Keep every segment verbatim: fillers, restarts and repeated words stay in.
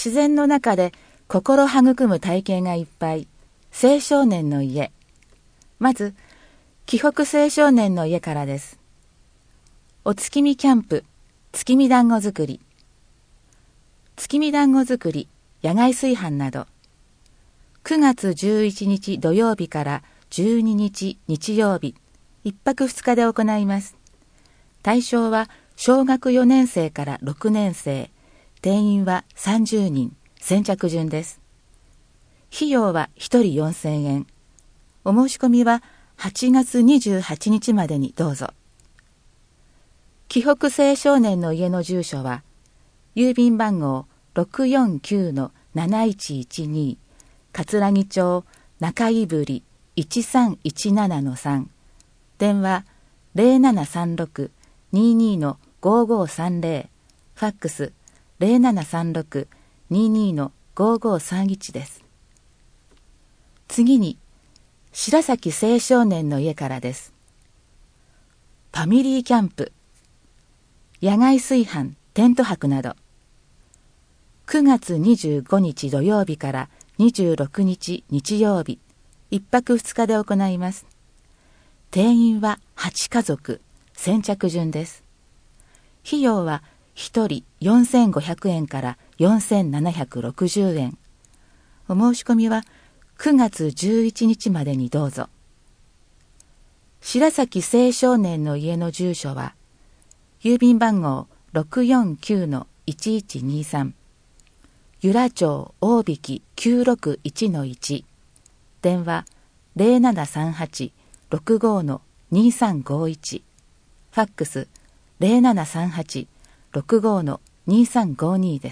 自然の中で心育む体験がいっぱい、青少年の家。まず、紀北青少年の家からです。お月見キャンプ、月見団子作り。月見団子作り、野外炊飯など。くがつじゅういちにち土曜日からじゅうににち日曜日、いっぱくふつかで行います。対象は小学よねんせいからろくねんせい、定員はさんじゅうにん、先着順です。費用はひとりよんせんえん。お申し込みははちがつにじゅうはちにちまでにどうぞ。紀北青少年の家の住所は、郵便番号 ろくよんきゅうのなないちいちに、葛城町中井振 いちさんいちななのさん、電話 ゼロななさんろく にーにーのごーごーさんぜろ、ファックス ゼロななさんろく にーにーのごーごーさんいち です。次に、白崎青少年の家からです。ファミリーキャンプ、野外炊飯、テント泊など。くがつにじゅうごにち土曜日からにじゅうろくにち日曜日、いっぱくふつかで行います。定員ははちかぞく、先着順です。費用はひとりよんせんごひゃくえんからよんせんななひゃくろくじゅうえん。お申し込みはくがつじゅういちにちまでにどうぞ。白崎青少年の家の住所は、郵便番号 ろくよんきゅうのいちいちにさん、由良町大引き きゅうろくいちのいち、電話 ゼロななさんはち ろくごのにさんごいち、ファックス ゼロななさんはち ろくごのにさんごに です。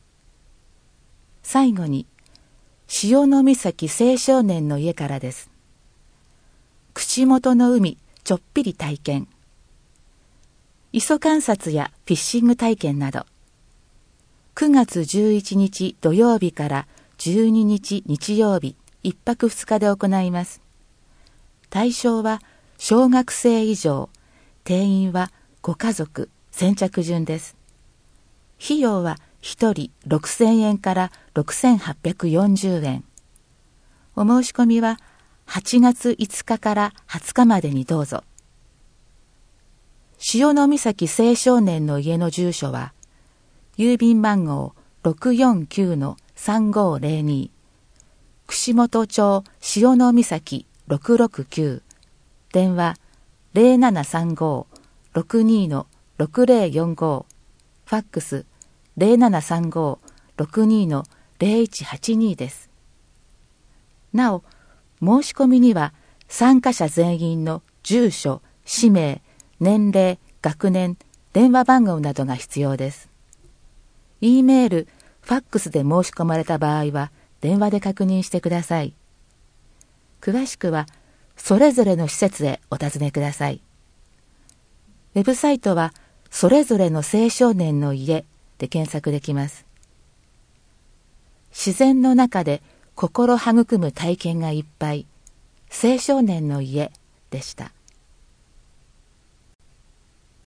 最後に、潮岬青少年の家からです。串本の海ちょっぴり体験。磯観察やフィッシング体験など。くがつじゅういちにち土曜日からじゅうににち日曜日、いっぱくふつかで行います。対象は小学生以上、定員はごかぞく、先着順です。費用はひとりろくせんえんからろくせんはっぴゃくよんじゅうえん。お申し込みははちがついつかからはつかまでにどうぞ。潮岬青少年の家の住所は、郵便番号 ろくよんきゅうのさんごーぜろに、串本町潮岬ろくろくきゅう、電話 ゼロななさんごーろくにーのろくぜろよんご、ファックス ゼロななさんごーろくにーのぜろいちはちに です。なお、申し込みには参加者全員の住所、氏名、年齢、学年、電話番号などが必要です。E メール、ファックスで申し込まれた場合は電話で確認してください。詳しくはそれぞれの施設へお尋ねください。ウェブサイトはそれぞれの青少年の家で検索できます。自然の中で心育む体験がいっぱい、青少年の家でした。